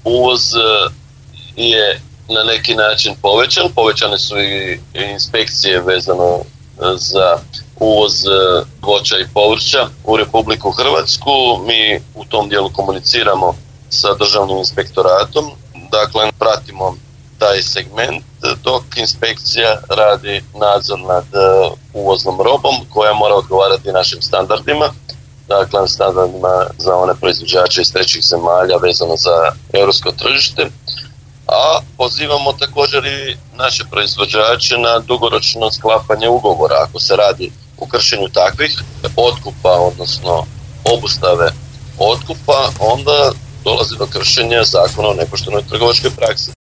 Uvoz je na neki način povećane su i inspekcije vezano za uvoz voća i povrća u Republiku Hrvatsku. Mi u tom dijelu komuniciramo sa Državnim inspektoratom, dakle pratimo taj segment dok inspekcija radi nadzor nad uvoznom robom koja mora odgovarati našim standardima, dakle standardima za one proizvođače iz trećih zemalja vezano za europsko tržište. A pozivamo također i naše proizvođače na dugoročno sklapanje ugovora. Ako se radi o kršenju takvih otkupa, odnosno obustave otkupa, onda dolazi do kršenja zakona o nepoštenoj trgovačkoj praksi.